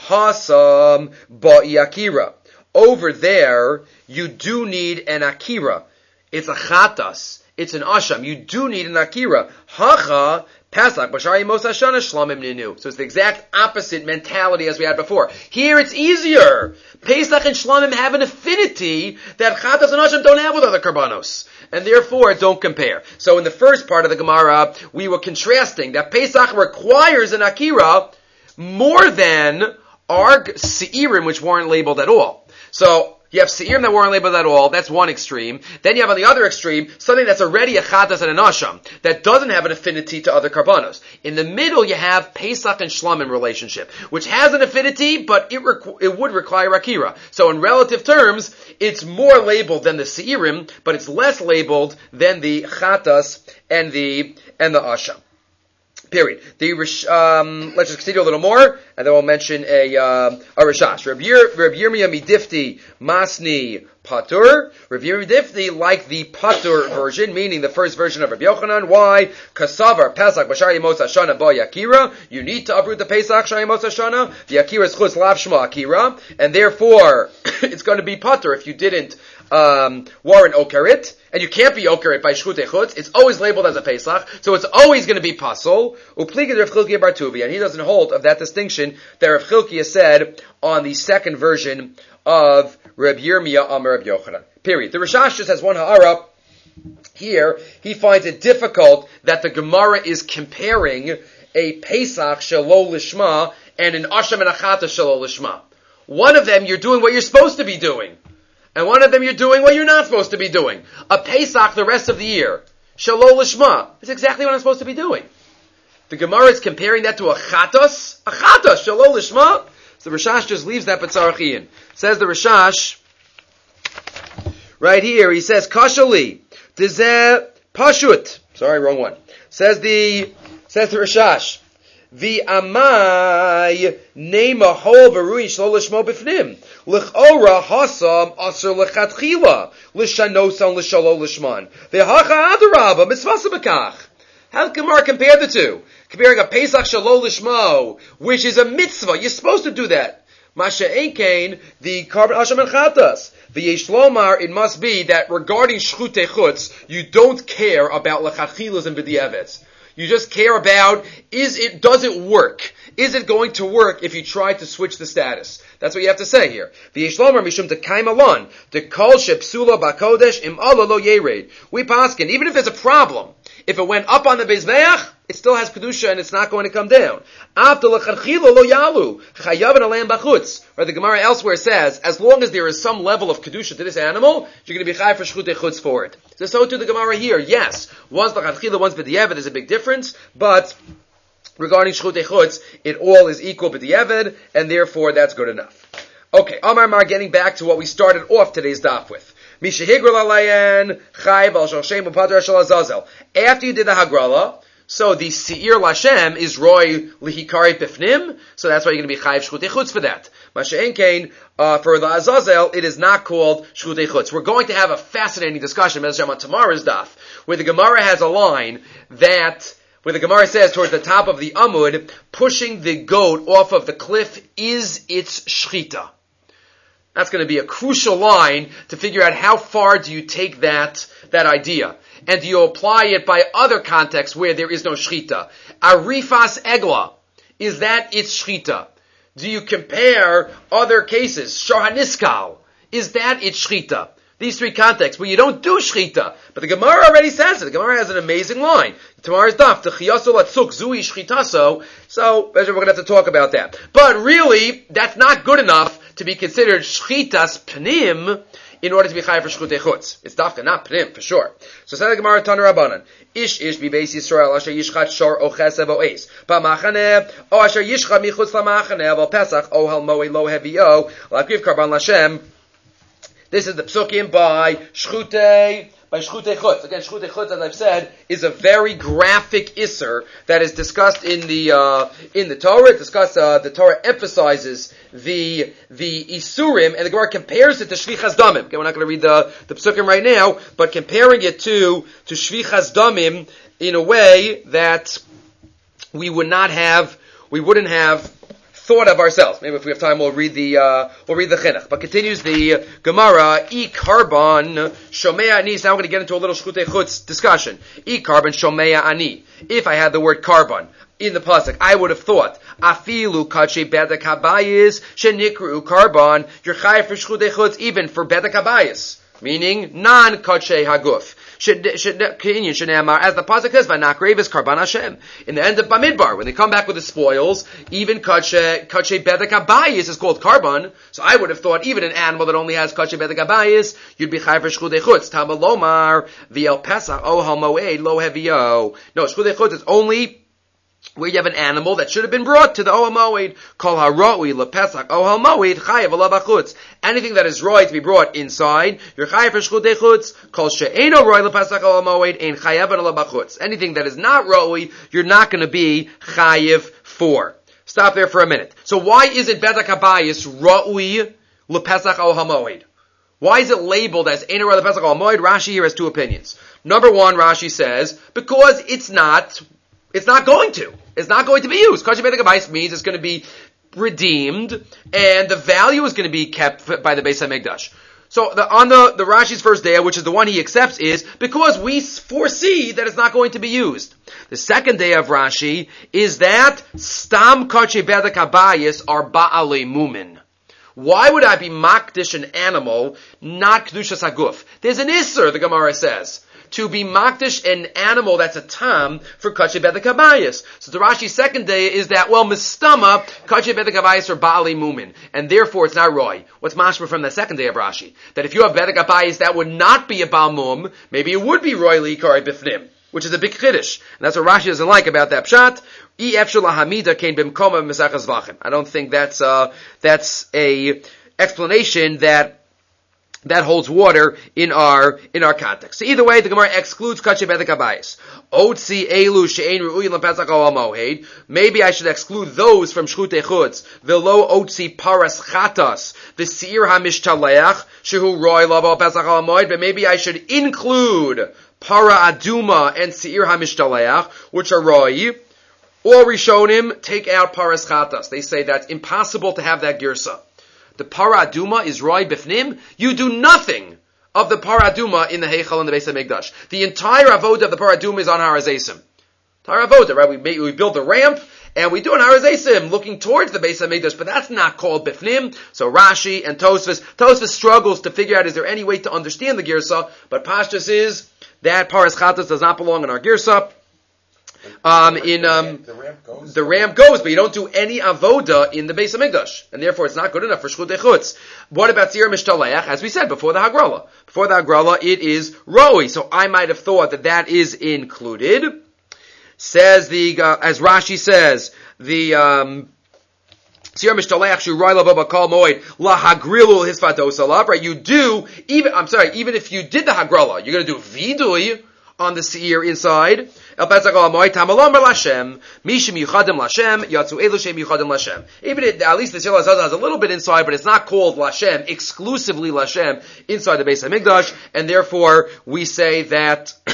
Hasam ba'i akira. Over there, you do need an akira. It's a chatas. It's an asham. You do need an akira. Hacha Pesach b'shari mos hashana shlamim ninu. So it's the exact opposite mentality as we had before. Here it's easier. Pesach and shlamim have an affinity that chatas and asham don't have with other karbanos, and therefore don't compare. So in the first part of the Gemara, we were contrasting that Pesach requires an akira more than our seirim, which weren't labeled at all. So you have seirim that weren't labeled at all. That's one extreme. Then you have on the other extreme something that's already a chatas and an asham that doesn't have an affinity to other karbanos. In the middle, you have Pesach and shlamim relationship, which has an affinity, but it requ- it would require akira. So in relative terms, it's more labeled than the seirim, but it's less labeled than the chatas and the and the asham. Period. The um, let's just continue a little more, and then we'll mention a uh, a rishash. Rabbi Yirmiyah midifti masni patur. Rabbi Yirmiyah midifti like the patur version, meaning the first version of Rabbi Yochanan. Why? Kasavar Pesach b'shari yemos hashana ba yakira. You need to uproot the Pesach shari yemos hashana. The akira is chutz lav shma akira, and therefore it's going to be patur if you didn't um, warrant okarit. And you can't be okarit by shchutei chutz. It's always labeled as a Pesach, so it's always going to be pasul. Upligid Rav Chilkiya bar Tuvi, and he doesn't hold of that distinction that Rav Chilkiya said on the second version of Reb Yirmiyah Amar Reb Yochanan. Period. The Rishash just has one ha'ara. Here, he finds it difficult that the Gemara is comparing a Pesach shelo lishma and an Asham and Achata shelo lishma. One of them, you're doing what you're supposed to be doing. And one of them you're doing what you're not supposed to be doing. A Pesach the rest of the year. Shelo lishma. That's exactly what I'm supposed to be doing. The Gemara is comparing that to a chatos. A chatos, shelo lishma. So the Rishash just leaves that B'tzarachiyin. Says the Rishash, right here, he says, Kashali, dezeh pashut. Sorry, wrong one. Says the, says the Rishash, the amai nema hol v'ruin shelo lishmo b'fnim. L'chora hasam aser lechatchila. L'shanosan l'shalo lishman. V'hacha adarabba mitzvasa b'kach. How can Gemara compare the two? Comparing a Pesach shelo lishmo, which is a mitzvah. You're supposed to do that. Masha Einkein, the carbon asham and chatas. The Yesh Lomar, it must be that regarding shchutei chutz, you don't care about lechatchilas and b'di'evets. You just care about, is it, does it work? Is it going to work if you try to switch the status? That's what you have to say here. V'yesh lomar mishum tekaim alon, dekol shepsula b'kodesh im ala lo yered. We paskin, even if there's a problem, if it went up on the Bezmeach, it still has Kedusha and it's not going to come down. After l'chadchila lo yalu, chayav and alayim b'chutz. Or the Gemara elsewhere says, as long as there is some level of Kedusha to this animal, you're going to be chayav for shchutei chutz for it. So, so too the Gemara here. Yes, once l'chadchila, once b'di'eved, there's a big difference, but regarding shchutei chutz, it all is equal b'di'eved, and therefore that's good enough. Okay, Amar Mar, getting back to what we started off today's daf with. After you did the Hagrala, so the Seir Lashem is Roy Lihikari Pifnim, so that's why you're going to be Chayiv Shchutei Chutz for that. Masha'en Kain, uh, for the Azazel, it is not called Shchutei Chutz. We're going to have a fascinating discussion, Mezrach on tomorrow's daf, where the Gemara has a line that where the Gemara says towards the top of the Amud, pushing the goat off of the cliff is its shchita. That's going to be a crucial line to figure out how far do you take that, that idea. And do you apply it by other contexts where there is no shchita? Arifas egla, is that its shchita? Do you compare other cases? Shohaniskal, is that its shchita? These three contexts where you don't do shchita, but the Gemara already says it. The Gemara has an amazing line. Tomorrow's daf, t'chiyaso latzuk zui shchitaso. So, we're going to have to talk about that. But really, that's not good enough to be considered shchitas pnim in order to be chayav for shchutei chutz. It's dafka, not pnim, for sure. So, said the Gemara, Tana Rabbanan, ish ish b'beis Yisrael asher yishchat shor o chesev o eis, b'machaneh, o asher yishchat michutz l'machaneh, o pesach, o hal moe lo heviyo, l'akriv karban l'Hashem. This is the psukim by shchutei, by shchutei chutz. Again, shchutei chutz, as I've said, is a very graphic isser that is discussed in the uh, in the Torah. It discussed, uh, the Torah emphasizes the the isurim, and the Gemara compares it to shvichas damim. Okay, we're not going to read the the psukim right now, but comparing it to to shvichas damim in a way that we would not have, we wouldn't have thought of ourselves. Maybe if we have time, we'll read the uh, we'll read the chinuch. But continues the Gemara. E carbon shomea ani. So now we're going to get into a little shchutei chutz discussion. E carbon shomea ani. If I had the word carbon in the pasuk, I would have thought afilu kache bedek habayis shenikru carbon. You're chayav for shchutei chutz even for bedek habayis, meaning non kache haguf. As the pasuk says, "V'nakrev is karban Hashem." In the end of Bamidbar, when they come back with the spoils, even kache kache bedek habayis is called karban. So I would have thought, even an animal that only has kache bedek habayis, you'd be chayav for shchutei chutz. Tamalomar v'el pesach o hamoed lo heviyo. No, shchutei chutz is only where you have an animal that should have been brought to the Ohel Moed. Kol haroi lepesach Ohel Moed chayav alav chutz. Anything that is roi to be brought inside, you're chayav for shchutei chutz. Kol she'eno roi lepesach Ohel Moed ein chayav alav chutz. Anything that is not roi, you're not going to be chayav for. Stop there for a minute. So why is it bedek habayis roi lepesach Ohel Moed? Why is it labeled as ein roi lepesach Ohel Moed? Rashi here has two opinions. Number one, Rashi says because it's not. It's not going to. It's not going to be used. Kache bedek habayis means it's going to be redeemed, and the value is going to be kept by the Beis HaMikdash. So the, on the, the Rashi's first day, which is the one he accepts, is because we foresee that it's not going to be used. The second day of Rashi is that stam kache bedek habayis are ba'alei mumin. Why would I be makdish an animal, not kedushas haguf? There's an isser, the Gemara says, to be makdish an animal that's a tam for kache bedek habayis. So the Rashi's second day is that, well, mistama, kache bedek habayis are ba'alei mumin, and therefore it's not roi. What's mashma from the second day of Rashi? That if you have bedek habayis that would not be a ba'al mum, maybe it would be roi liikari bifnim, which is a big chiddush. And that's what Rashi doesn't like about that pshat. I don't think that's uh that's a explanation that that holds water in our in our context. So either way, the Gemara excludes kache bedek habayis. Otzi elu she'ein ru'uyin lepesach ohel moed. Maybe I should exclude those from shchutei chutz. Velo otzi paras chatas v'seir hamishtalech shehu roi lavo pesach ohel moed. But maybe I should include para aduma and seir hamishtalech, which are roi. Or Rishonim take out paras chatas. They say that's impossible to have that girsa. The para aduma is roi bifnim. You do nothing of the para aduma in the heichal and the Beis HaMikdash. The entire avoda of the para aduma is on Har HaZeisim. Entire avoda, right? We make, we build the ramp and we do an Har HaZeisim looking towards the Beis HaMikdash, but that's not called bifnim. So Rashi and Tosfos, Tosfos struggles to figure out is there any way to understand the girsa, but Pashtus is that paras chatas does not belong in our girsa. Um, in um, the ramp goes, the ramp goes, but you don't do any avoda in the Beis HaMikdash, and therefore it's not good enough for shchutei chutz. What about seir mishtaleach? As we said before the Hagrala, before the Hagrala, it is roi. So I might have thought that that is included. Says the uh, as Rashi says the. Um, Seir mishtaleach shu roi lavo bakal moed la hagrilu hisvatos alav. Right? You do even. I'm sorry. Even if you did the Hagrala, you're going to do vidui on the seir inside. El pesach ohel moed tamalom lashem mishim yuchadim lashem yatzu elu shem yuchadim lashem. Even it, at least the Siyal HaZaza has a little bit inside, but it's not called lashem exclusively lashem inside the Beis HaMikdash, and therefore we say that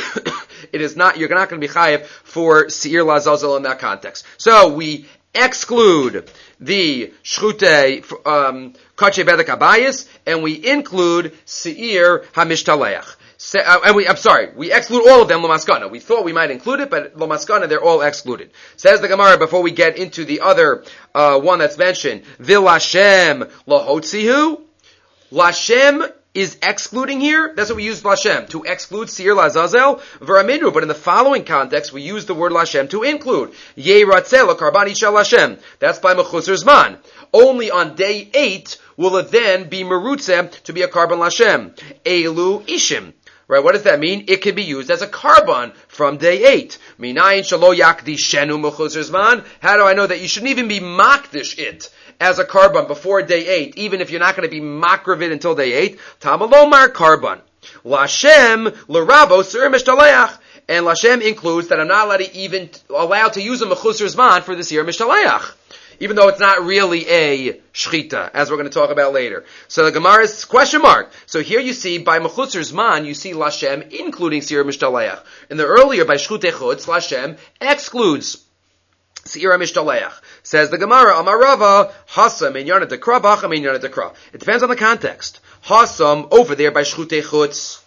it is not, you're not going to be chayiv for Seir Lazazel in that context. So we exclude the Shchute, um, Kache Bedek Abayis, and we include Seir HaMishtaleach. Se, uh, and we, I'm sorry, we exclude all of them, Lamaskana. We thought we might include it, but Lamaskana, they're all excluded. Says the Gemara, before we get into the other, uh, one that's mentioned, Vil Hashem Lahotzihu. Lashem is excluding here. That's what we use Lashem, to exclude Seir Lazazel, V'ramidru. But in the following context, we use the word Lashem to include Yeratzel, Karbani Shel Lashem. That's by Mechusar Zman. Only on day eight will it then be Merutzeh to be a Karban Lashem. Elu Ishim. Right, what does that mean? It can be used as a carbon from day eight. Minayin shalo yakdishenu mechusar zman. How do I know that you shouldn't even be makdish it as a carbon before day eight, even if you're not going to be makravit until day eight? Tamalomar carbon. Lashem l'rabo sur mishtaleach. And Lashem includes that I'm not allowed to even allowed to use a mechusar zman for this year mishtaleach, even though it's not really a shchita, as we're going to talk about later. So the Gemara's question mark. So here you see, by Mechusar Zman, you see Lashem including Seir Mishtaleach. In the earlier, by Shchutei Chutz, Lashem excludes Seir Mishtaleach. Says the Gemara, Amarava, Hasam, Inyana Dekra, Bacham, Inyana Dekra. It depends on the context. Hasam, over there by Shchutei Chutz,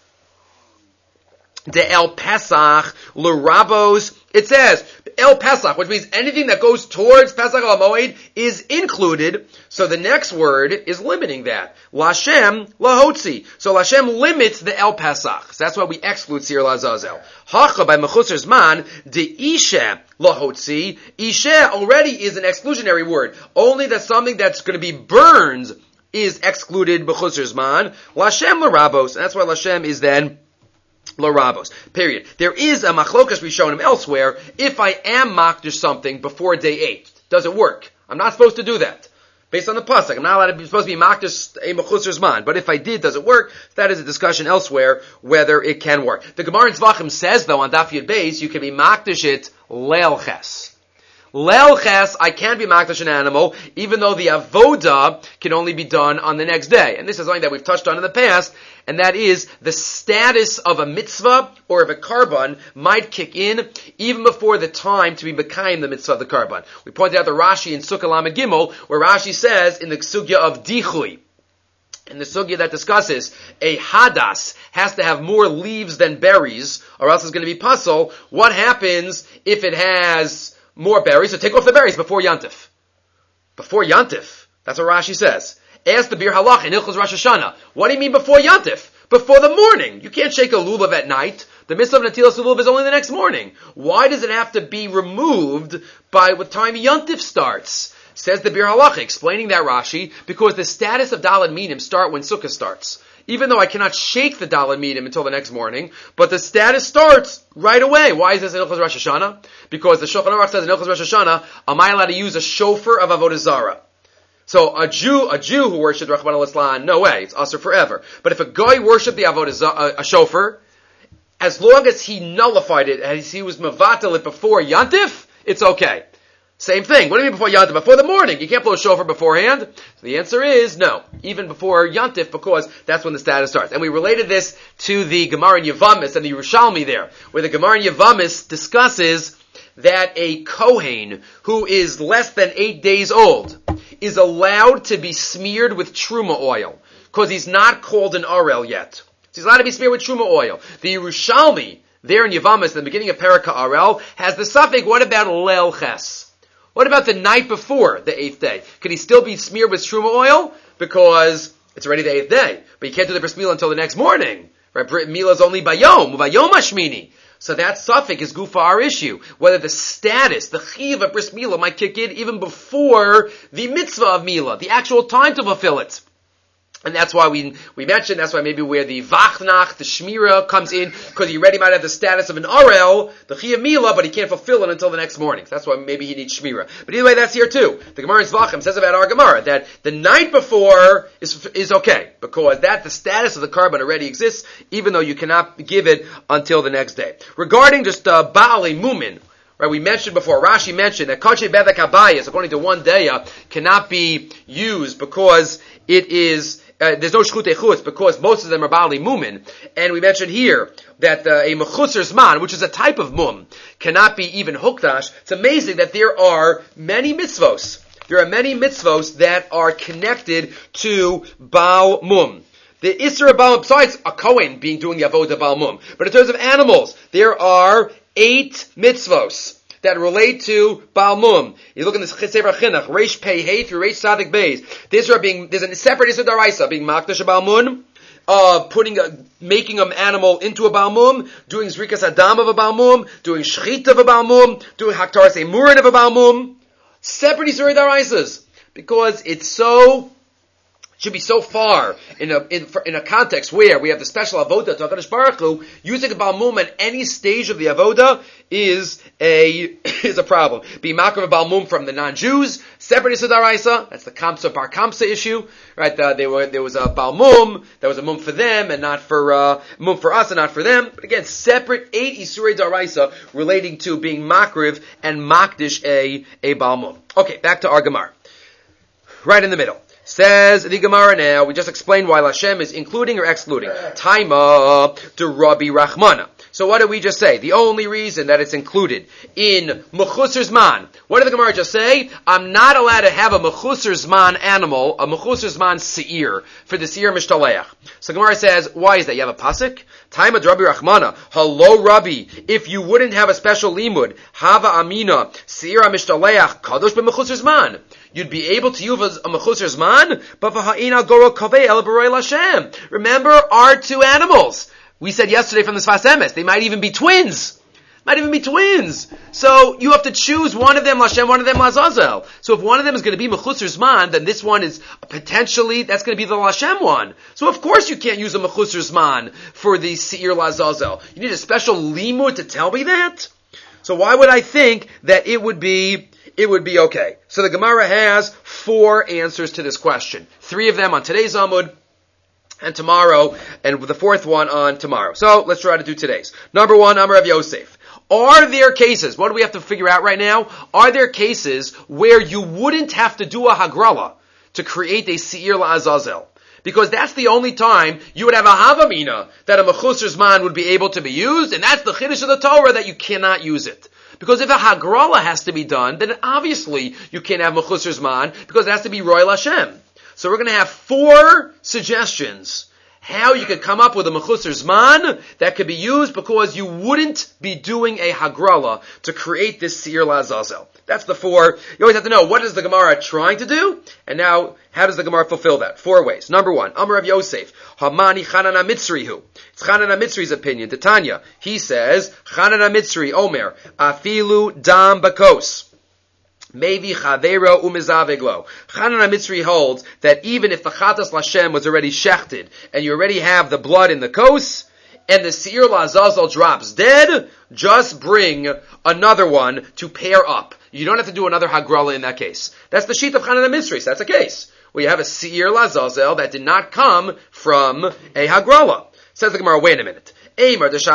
De El Pesach, L'Rabos, it says, El Pesach, which means anything that goes towards Pesach al Moed is included. So the next word is limiting that. Lashem lahotzi. So Lashem limits the El Pesach. So that's why we exclude Seir Lazazel. Hacha by Mechusar Zman, de Isha lahotzi. Isha already is an exclusionary word. Only that something that's going to be burned is excluded Mechusar Zman. Lashem l'Rabos. And that's why Lashem is then L'Rabos. Period. There is a machlokas we shown him elsewhere. If I am makdish something before day eight, does it work? I'm not supposed to do that. Based on the pasuk, I'm not allowed to be supposed to be makdish a mechusar zman. But if I did, does it work? That is a discussion elsewhere whether it can work. The Gemara in Tzvachim says though on Daf Yud Beis you can be makdish it leil ches. Leil ches, I can be makdish an animal, even though the avoda can only be done on the next day. And this is something that we've touched on in the past, and that is the status of a mitzvah or of a karban might kick in even before the time to be mekayim the mitzvah of the karban. We pointed out the Rashi in Sukkah Lamed Gimel, where Rashi says in the sugya of dichui, in the sugya that discusses a hadas has to have more leaves than berries, or else it's going to be puzzle. What happens if it has more berries? So take off the berries before Yantif. Before Yantif. That's what Rashi says. Ask the Bir Halach in Ilchos Rosh Hashanah. What do you mean before Yantif? Before the morning. You can't shake a lulav at night. The mitzvah of Natilas lulav is only the next morning. Why does it have to be removed by what time Yantif starts? Says the Bir Halach, explaining that Rashi, because the status of Daled Minim start when Sukkah starts. Even though I cannot shake the Daled Minim until the next morning, but the status starts right away. Why is this in Ilchos Rosh Hashanah? Because the Shulchan Aruch says in Ilchos Rosh Hashanah, am I allowed to use a shofar of Avodah Zarah? So a Jew, a Jew who worshipped Rachmana Litzlan, no way, it's usher forever. But if a guy worshipped the Avodah Zarah, a shofar, as long as he nullified it, as he was mevatel it before Yantif, it's okay. Same thing. What do you mean before Yantif? Before the morning. You can't blow a shofar beforehand. So the answer is no. Even before Yantif, because that's when the status starts. And we related this to the Gemara in Yevamis and the Yerushalmi there, where the Gemara in Yevamis discusses that a Kohen who is less than eight days old is allowed to be smeared with truma oil, because he's not called an Arel yet. So he's allowed to be smeared with truma oil. The Yerushalmi, there in Yevamis, at the beginning of Perika Arel, has the suffix, what about Leil Ches? What about the night before the eighth day? Could he still be smeared with truma oil? Because it's already the eighth day. But you can't do the bris milah until the next morning. Right? Brit milah is only bayom, bayom hashmini. So that suffix is gufa our issue. Whether the status, the chiv of bris milah might kick in even before the mitzvah of milah, the actual time to fulfill it. And that's why we we mentioned, that's why maybe where the vachnach, the shmira, comes in, because he already might have the status of an arel, the chiyuv milah, but he can't fulfill it until the next morning. So that's why maybe he needs shmira. But either way, that's here too. The Gemara in Zvachim says about our Gemara that the night before is is okay, because that the status of the carbon already exists, even though you cannot give it until the next day. Regarding just uh, Ba'alei Mumin, Right, we mentioned before, Rashi mentioned that Kodesh Bedek Habayis, according to one daya, cannot be used because it is, uh, there's no Shchutei Chutz, because most of them are Bali Mumin. And we mentioned here that uh, a Mechusar Zman, which is a type of Mum, cannot be even Hukdash. It's amazing that there are many mitzvos. There are many mitzvos that are connected to Baal Mum. The Isra Baal, besides a Kohen being doing the Avodah Baal Mum, but in terms of animals, there are eight mitzvos that relate to Baal Mum. You look in the Sefer Chinuch, Reish Pei Hey through Reish Tzadik Beis. These are being, there's a separate Isra Daraisa, being Makdash Baal Mum, uh, putting a, making an animal into a Baal Mum, doing Zrikas Adam of a Baal Mum, doing Shechit of a Baal Mum, doing Haktaras Emurin of a Baal Mum. Separate Isra Daraisas. Because it's so, should be so far in a in, in a context where we have the special avoda to HaKadosh Baruch Hu, using a Baal Mum at any stage of the avoda is a is a problem. Be makar Baal Mum from the non-Jews, separate Isra Daraisa. That's the Kamsa Bar Kamsa issue, right? Uh, they were there was a Baal Mum, there was a Mum for them and not for uh, Mum for us and not for them. But again, separate eight Isurei Daraisa relating to being makriv and makdish a a Baal Mum. Okay, back to our Gemara, right in the middle. Says the Gemara now, we just explained why Lashem is including or excluding. Taima de Rabbi Rachmana. So what did we just say? The only reason that it's included in Mechusar Zman, what did the Gemara just say? I'm not allowed to have a Mechusar Zman animal, a Mechusar Zman Seir, for the Seir Mishtaleach. So Gemara says, why is that? You have a pasuk? Taima de Rabbi Rachmana. Hello Rabbi, if you wouldn't have a special limud, Hava Amina, Seir Mishtaleach, Kadosh be Mechusar Zman. You'd be able to use a Mechusar Zman, but v'ha'ina goro kavei el b'roi Lashem. Remember our two animals. We said yesterday from the Sfas Emes, they might even be twins. Might even be twins. So you have to choose one of them Lashem, one of them Lazazel. So if one of them is going to be Mechusar Zman, then this one is potentially, that's going to be the Lashem one. So of course you can't use a Mechusar Zman for the Seir Lazazel. You need a special limud to tell me that? So why would I think that it would be it would be okay? So the Gemara has four answers to this question. Three of them on today's Amud, and tomorrow, and the fourth one on tomorrow. So let's try to do today's. Number one, Amar Rav Yosef. Are there cases, what do we have to figure out right now? Are there cases where you wouldn't have to do a Hagrala to create a Seir La'azazel? Because that's the only time you would have a Havamina that a Mechusar Zman would be able to be used, and that's the Chiddush of the Torah that you cannot use it. Because if a Hagrala has to be done, then obviously you can't have Mechusar Zman, because it has to be Royal Hashem. So we're going to have four suggestions how you could come up with a Mechusar Zman that could be used because you wouldn't be doing a Hagrala to create this Seir La'azazel. That's the four. You always have to know, what is the Gemara trying to do? And now, how does the Gemara fulfill that? Four ways. Number one, Amar Rav Yosef, Hamani Chanana Mitzrihu. It's Chanana Mitzri's opinion. Titania, he says, Chanana Mitzri, Omer, Afilu Dam Bakos. Maybe Chavero Umizaveglo. Chanana Mitzri holds that even if the Chatas Lashem was already shechted, and you already have the blood in the kos, and the Seir La'azazel drops dead, just bring another one to pair up. You don't have to do another Hagrala in that case. That's the sheet of Chanana Mitzri. So that's a case where you have a Seir La'azazel that did not come from a Hagrala. Says the Gemara, wait a minute. No, what did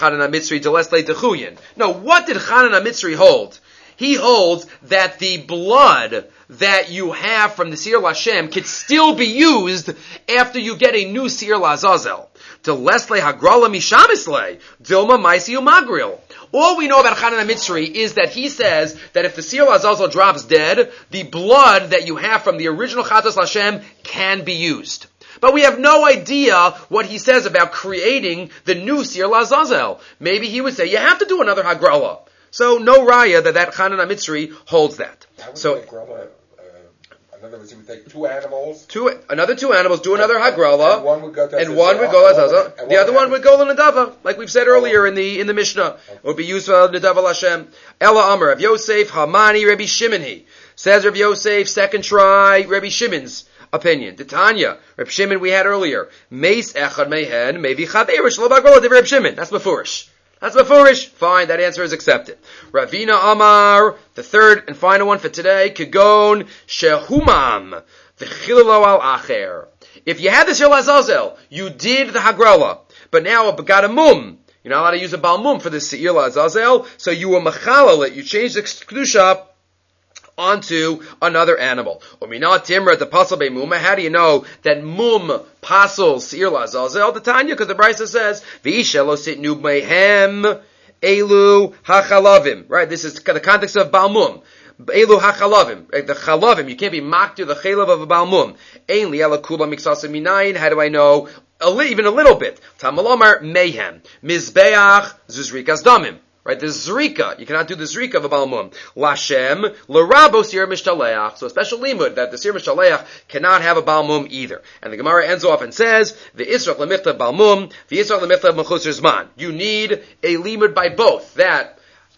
Chanana Mitzri hold? He holds that the blood that you have from the Seir Lashem could still be used after you get a new Seir La'azazel. Delesle Hagrala Mishamisle, Dilma Maisi Umagril. All we know about Chanana Mitzri is that he says that if the Seir La'azazel drops dead, the blood that you have from the original Chatas Lashem can be used. But we have no idea what he says about creating the new Seir La'azazel. Maybe he would say, you have to do another Hagrala. So no raya that that Chanana Mitzri holds that. So, Hagrala, uh, in other words, he would take two animals, two another two animals, do another Hagrala, and one would go to and one would go Lazaza. The other one would go L'Nadava, like we've said earlier in the in the Mishnah. Okay. It would be used for L'Nadava Lashem. Ella Amar Rav Yosef Hamani Rabbi Shimon. Says Rav Yosef, second try Rabbi Shimon's opinion. Titania, Rabbi Shimon we had earlier. Meis Echad Mehen Mevi Chaderish Lo Bagola de Rabbi Shimon. That's Mefurish. That's Mefurish. Fine, that answer is accepted. Ravina Amar, the third and final one for today, Kagon Shehumam, V'chilalo al Acher. If you had the Seir La'azazel, you did the Hagrala, but now got a mum, You're not allowed to use a balmum for the seir la'azazel, so you were machalal it. You changed the kedusha onto another animal. Uminat timra the pasal be'muma. How do you know that mum pasal seir la'azazel? The Tanya, because the Brisa says v'isha lo sitnu mehem elu hachalavim. Right. This is the context of balmum. Elu hachalavim. The chalavim. You can't be maktir the chalav of a balmum. Ein li ela kula miksasa minayin. How do I know? A li, even a little bit. Tamalomar mehem. Mizbeach zuzrikas damim. Right, the zrika, you cannot do the zrika of a balmum. Lashem, l'rabo sir mishtaleach. So a special limud that the sir mishtaleach cannot have a balmum either. And the Gemara ends off and says, the israch lemichtav balmum, the israch lemichtav mechusar zman. You need a limud by both. That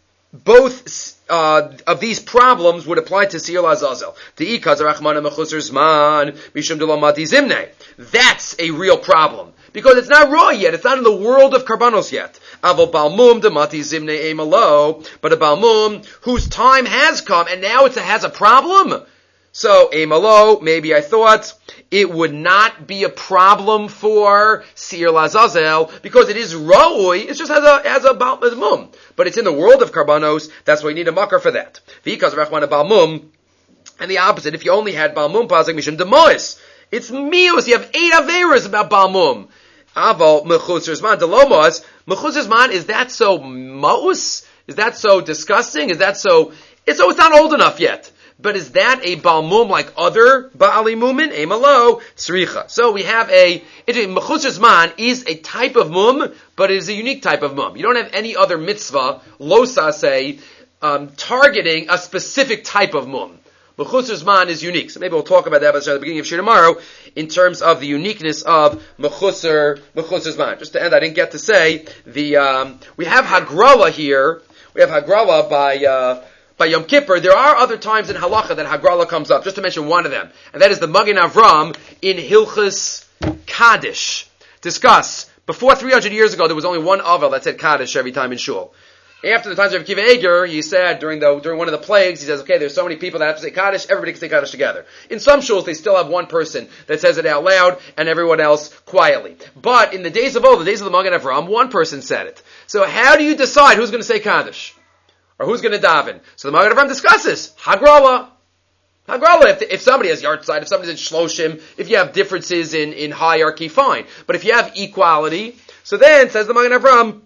both uh, of these problems would apply to Siyul Azazel. The ikaz rachmana mechusar zman mishum de lo mati zimne. That's a real problem. Because it's not raw yet. It's not in the world of karbanos yet. Avo balmum demati zimne emalo, but a balmum whose time has come and now it has a problem. So emalo, maybe I thought it would not be a problem for Seir Lazazel because it is ra'ui. It just has a has a balmum, but it's in the world of karbanos. That's why you need a makar for that. Because rachmana balmum, and the opposite. If you only had balmum pasik mishum demois, it's mius. You have eight averas about balmum. Aval mechusar zman delomos. Mechusar zman, is that so maus? Is that so disgusting? Is that so? It's so it's not old enough yet. But is that a balmum like other ba'ali mumin? Emalo sricha. So we have a mechusar zman is a type of mum, but it is a unique type of mum. You don't have any other mitzvah losa say um, targeting a specific type of mum. Mechusar zman is unique. So maybe we'll talk about that at the beginning of Shir tomorrow in terms of the uniqueness of Mechusar, Mechusar zman. Just to end, I didn't get to say, the, um, we have Hagrala here. We have Hagrala by, uh, by Yom Kippur. There are other times in Halacha that Hagrala comes up, just to mention one of them. And that is the Magen Avram in Hilchus Kaddish. Discuss. Before three hundred years ago, there was only one Avel that said Kaddish every time in Shul. After the times of Akiva Eger, he said during the during one of the plagues, he says, okay, there's so many people that have to say Kaddish, everybody can say Kaddish together. In some shuls, they still have one person that says it out loud, and everyone else quietly. But in the days of old, the days of the Magen Avram, one person said it. So how do you decide who's going to say Kaddish? Or who's going to daven? So the Magen Avram discusses, Hagrala. Hagrala, if, if somebody has Yartzeit, if somebody's in Shloshim, if you have differences in, in hierarchy, fine. But if you have equality, so then, says the Magen Avram,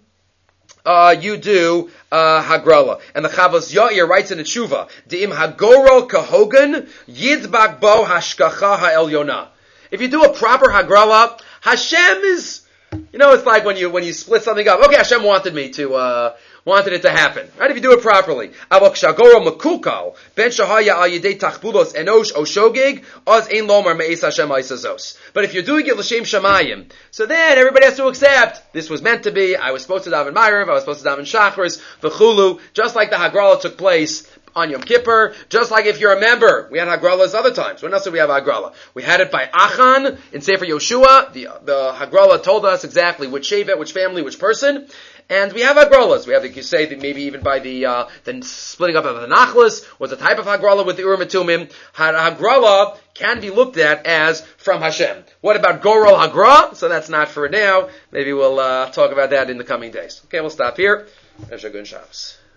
Uh, you do uh, Hagrala. And the Chavos Yair writes in the Tshuva, De'im Hagoro Kahogan Yidbak Bo Hashkacha Ha'elyona. If you do a proper Hagrala, Hashem is, you know, it's like when you when you split something up. Okay, Hashem wanted me to, uh, wanted it to happen. Right? If you do it properly. Avok Shagoro Makukal, Ben Shahaya Al Yedei Tachbulos Enosh Oshogig, Oz Ein Lomar Me'ez Hashem Aisazos. But if you're doing it L'Shem Shamayim, so then everybody has to accept, this was meant to be, I was supposed to daven Ma'ariv, I was supposed to daven Shachris, V'chulu, just like the Hagrala took place on Yom Kippur, just like if you're a member, we had Hagralas other times. When else did we have Hagrala? We had it by Achan in Sefer Yoshua. The, the Hagrala told us exactly which Shevet, which family, which person. And we have Hagralas. We have, the, you say, that maybe even by the, uh, the splitting up of the Nachlas was a type of Hagrala with the Urim and Tumim. Hagrala can be looked at as from Hashem. What about Gorol Hagra? So that's not for now. Maybe we'll uh, talk about that in the coming days. Okay, we'll stop here. Shagun Shabbos.